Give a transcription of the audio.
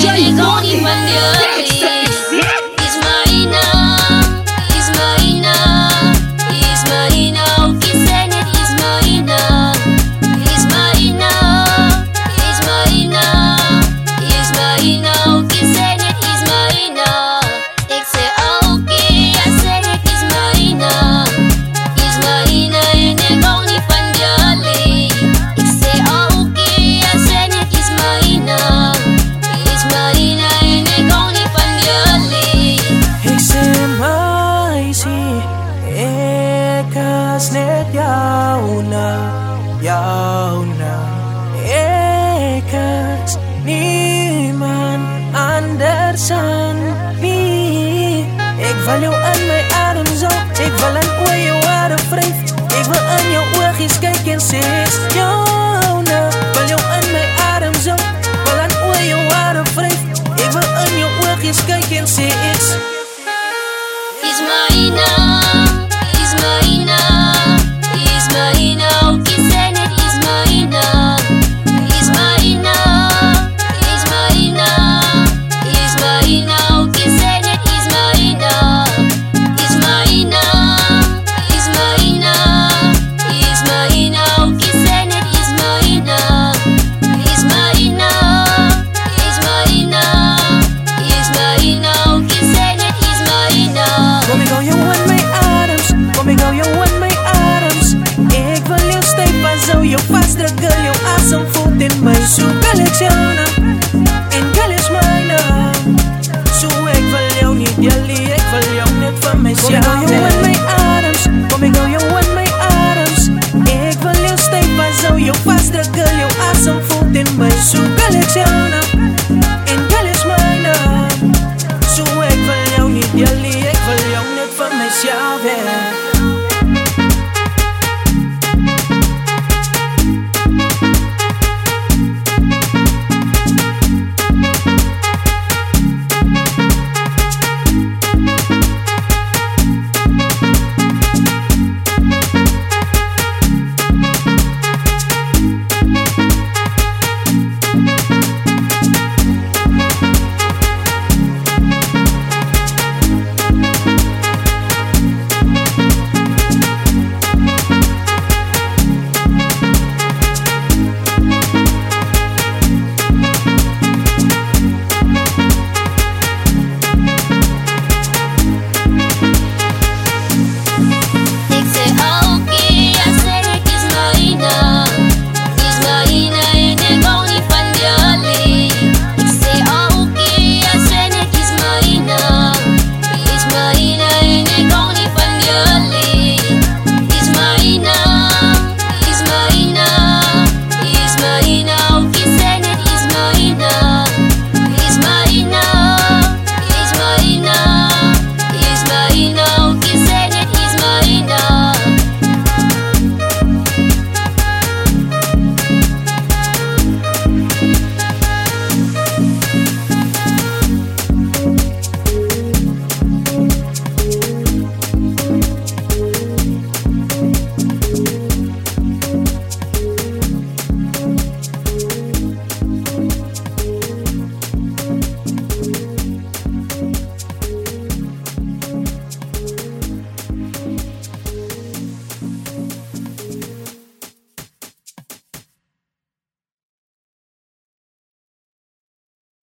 ikaw ni Mandiali. Ismaina, Ismaina, Ismaina, ukisenet Ismaina, Ismaina, Ismaina, Ismaina, ukisenet Ismaina. Ik zeg oké, jij senet Ismaina, Ismaina en ik hou niet van Diali. Ik zeg oké, jij senet Ismaina, Ismaina en ik hou niet van Diali. Ik zeg meisje, ik is net jou na. Ik is niemand anders dan wie. Ik wil jou in mijn adem zo, ik wil aan hoe je adem wrijft. Ik wil aan jouw oogjes kijken en zeg jou na. Wil jou in mijn adem zo, wil aan hoe je adem wrijft. Ik wil aan jouw oogjes kijken en zeg Ismaina, Ismaina, Ismaina, ukisenet Ismaina, Ismaina, Ismaina, Ismaina, ukisenet Ismaina, Ismaina, Ismaina, Ismaina, ukisenet Ismaina, Ismaina, Ismaina, Ismaina, ukisenet Ismaina. Kom ik hou jou in mijn adem, kom ik hou jou in mijn adem. Ik wil jou stijf vasthouden, jou vastdrukken, jou asem voelt in mij. Zo wil ik jou na, en gal is mijn naam. Zo ik wil jou niet Diali, ik wil jou net van mij. Kom ik hou jou in mijn adem, kom ik hou jou in mijn adem. Ik wil jou stijf vasthouden, jou vastdrukken, jou asem voelt in mij. Zo wil ik jou na.